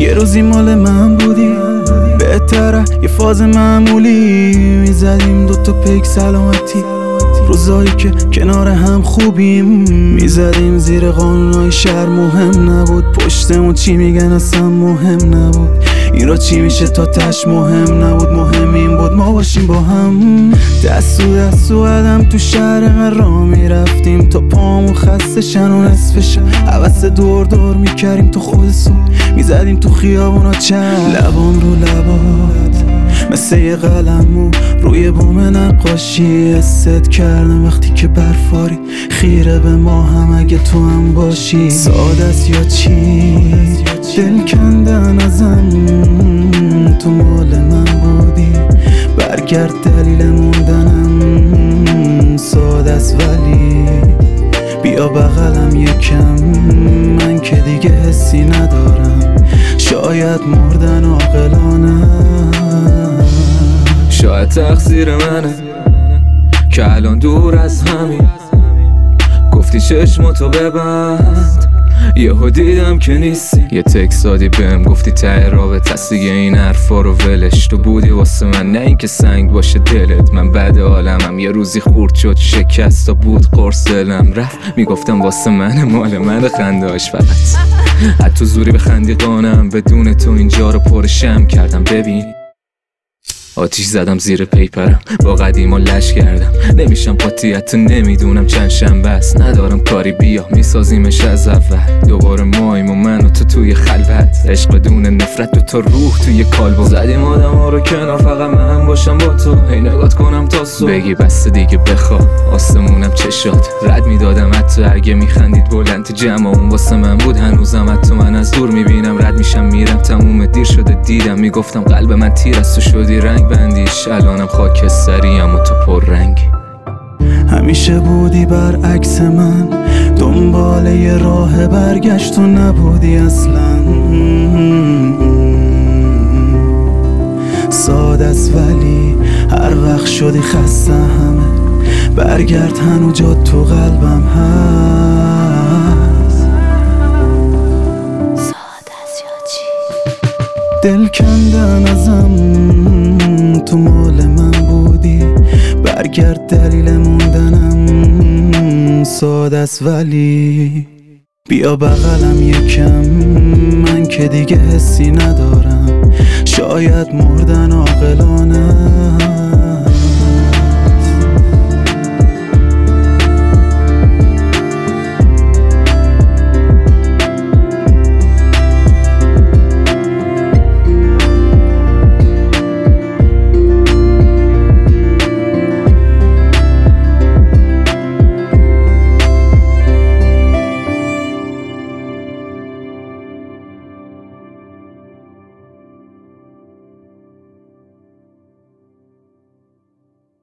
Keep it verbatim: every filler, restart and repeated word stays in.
یه روزی مال من بودی، بهتره یه فاز معمولی میزدیم دوتا پیک سلامتی، روزایی که کنار هم خوبیم میزدیم زیر قانونای شهر، مهم نبود پشتمون چی میگن اصلا مهم نبود، این را چی میشه تا تش مهم نبود، مهم این بود ما باشیم با هم. دستو دستو قدم تو شهر من را میرفتیم تا پامون خسته شن و نصفشن، عوض دور دور میکریم تو خود صبح میزدیم تو خیابونا چند، لبام رو لبات مثل یه قلمو روی بوم نقاشی استت کردم وقتی که برفاری خیره به ما هم اگه تو هم باشی، سادست یا چی دل کندن ازم تو مال من بودی، برگرد دلیل موندنم سادست ولی بیا بغلم یکم، من که دیگه حسی ندارم شاید مردن عاقلانه، شاید تقصیر منه که الان دور از همین گفتی چشماتو ببند، یهو دیدم که نیستی، یه تکست دادی بهم گفتی ته رابطه است دیگه این حرفا رو ولش، تو بودی واسه من نه اینکه سنگ باشه دلت، من بعد عالمم یه روزی خورد شد شکست و بود قرص دلم رفت، میگفتم واسه من مال من خندهاش فقط، حتی زوری بخندی قانم بدون تو اینجا رو پر شم کردم، ببین آتیش زدم زیر پیپرم با قدیما لش کردم، نمیشم قاطیت نمیدونم چند شنبه است، ندارم کاری بیا میسازیمش از اول، دوباره مایم و من و تو توی خلوت، عشق بدون نفرت دو تا روح توی کالبد، زدیم آدم ها رو کنار فقط من باشم با تو، هی نگات کنم تا صبح بگی بس دیگه بخواب، آسمونم چشات رد میدادم حتی اگه میخندید بلند تو جمع اون واسه من بود، هنوزم حتی من از دور میبینم رد میشم میرم تموم دیر شده دیدم، میگفتم قلب من تیر است تو شدی رنگ بندیش، الانم خاکستریم و تو پر رنگی، همیشه بودی برعکس من دنبال یه راه برگشت و نبودی اصلا، ساده است ولی هر وقت شدی خسته همه برگرد هنو جا تو قلبم هست، ساده است یا چی دل کندن ازم تو مال من بودی، برگرد دلیل موندنم ساده است ولی بیا بغلم یکم، من که دیگه حسی ندارم شاید مردن عاقلانه.